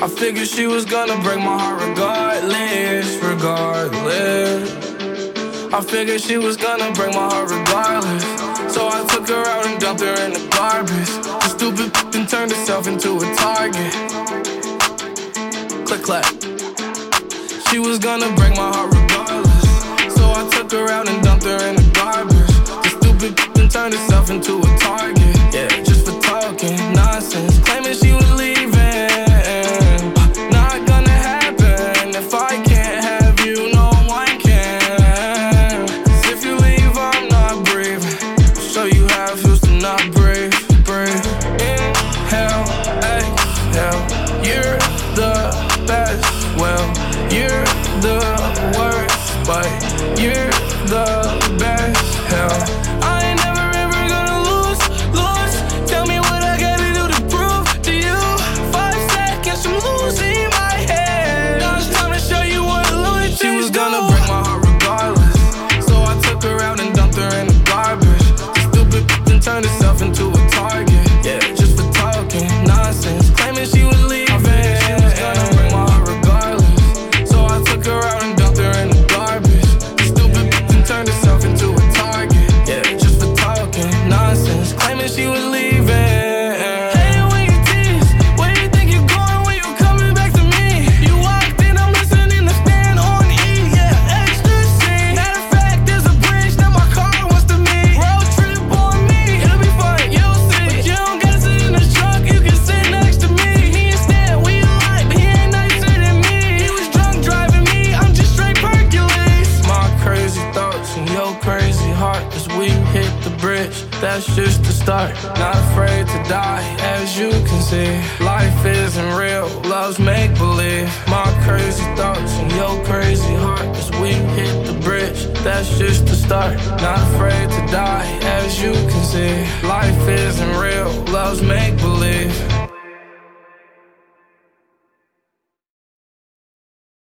I figured she was gonna break my heart regardless. I figured she was gonna break my heart regardless. So I took her out and dumped her in the garbage. The stupid then turned herself into a target. Click clap. She was gonna break my heart regardless. So I took her out and dumped her in the garbage. The stupid then turned herself into a target. Yeah, just for talking nonsense, claiming she was leaving. Not gonna happen. If I can't have you, no one can. 'Cause if you leave, I'm not breathing. I'll show you how it feels to not breathe. Inhale, exhale. You're the best. Well, you're the worst, but you're the best. Hell, I ain't never ever gonna lose. Tell me what I gotta do to prove to you. 5 seconds from losing my head. Now it's time to show you what a lunatic. She was gonna break my heart regardless. So I took her out and dumped her in the garbage. The stupid then turned herself into a target. Yeah, just for talking nonsense, claiming she was leaving. She was gonna break my heart regardless. So I took her out and dumped her in the garbage. The stupid then turned herself into a target. Yeah, just for talking nonsense, claiming she was leaving. Hey, when you tease, where you think you're going when you coming back to me? You walked in, I'm listening to stand on E. Yeah, ecstasy. Matter of fact, there's a bridge that my car wants to meet. Road trip on me, it'll be fun, you'll see. But you don't gotta sit in the truck, you can sit next to me. Me and Stan, we alike, but he ain't nicer than me. He was drunk driving me, I'm just straight Hercules. My crazy thoughts and your crazy heart as we hit the bridge. That's just the start. Not afraid to die, as you can see. Life isn't real, love's make-believe. My crazy thoughts and your crazy heart as we hit the bridge. That's just the start. Not afraid to die, as you can see. Life isn't real, love's make-believe.